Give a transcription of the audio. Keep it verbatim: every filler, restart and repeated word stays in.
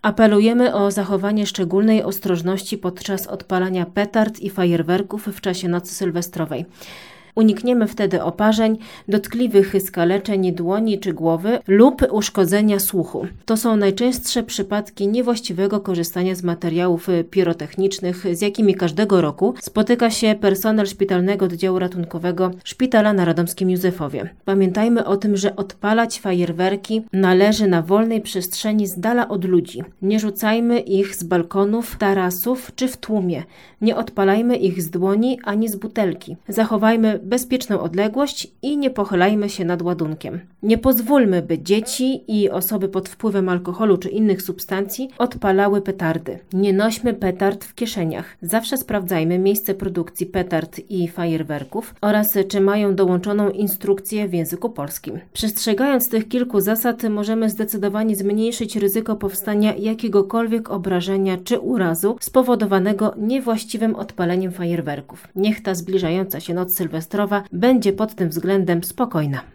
Apelujemy o zachowanie szczególnej ostrożności podczas odpalania petard i fajerwerków w czasie nocy sylwestrowej. Unikniemy wtedy oparzeń, dotkliwych skaleczeń dłoni czy głowy lub uszkodzenia słuchu. To są najczęstsze przypadki niewłaściwego korzystania z materiałów pirotechnicznych, z jakimi każdego roku spotyka się personel Szpitalnego Oddziału Ratunkowego Szpitala na Radomskim Józefowie. Pamiętajmy o tym, że odpalać fajerwerki należy na wolnej przestrzeni z dala od ludzi. Nie rzucajmy ich z balkonów, tarasów czy w tłumie. Nie odpalajmy ich z dłoni ani z butelki. Zachowajmy bezpieczną odległość i nie pochylajmy się nad ładunkiem. Nie pozwólmy, by dzieci i osoby pod wpływem alkoholu czy innych substancji odpalały petardy. Nie nośmy petard w kieszeniach. Zawsze sprawdzajmy miejsce produkcji petard i fajerwerków oraz czy mają dołączoną instrukcję w języku polskim. Przestrzegając tych kilku zasad możemy zdecydowanie zmniejszyć ryzyko powstania jakiegokolwiek obrażenia czy urazu spowodowanego niewłaściwym odpaleniem fajerwerków. Niech ta zbliżająca się noc sylwestrowa będzie pod tym względem spokojna.